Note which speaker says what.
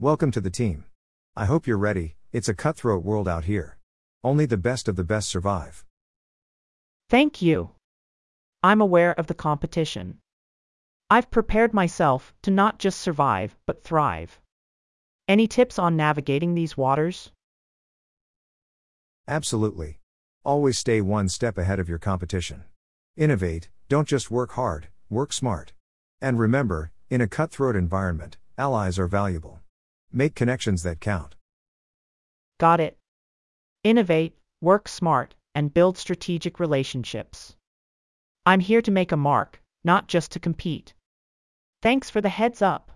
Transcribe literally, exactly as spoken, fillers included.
Speaker 1: Welcome to the team. I hope you're ready. It's a cutthroat world out here. Only the best of the best survive.
Speaker 2: Thank you. I'm aware of the competition. I've prepared myself to not just survive, but thrive. Any tips on navigating these waters?
Speaker 1: Absolutely. Always stay one step ahead of your competition. Innovate, don't just work hard, work smart. And remember, in a cutthroat environment, allies are valuable. Make connections that count.
Speaker 2: Got it. Innovate, work smart, and build strategic relationships. I'm here to make a mark, not just to compete. Thanks for the heads up.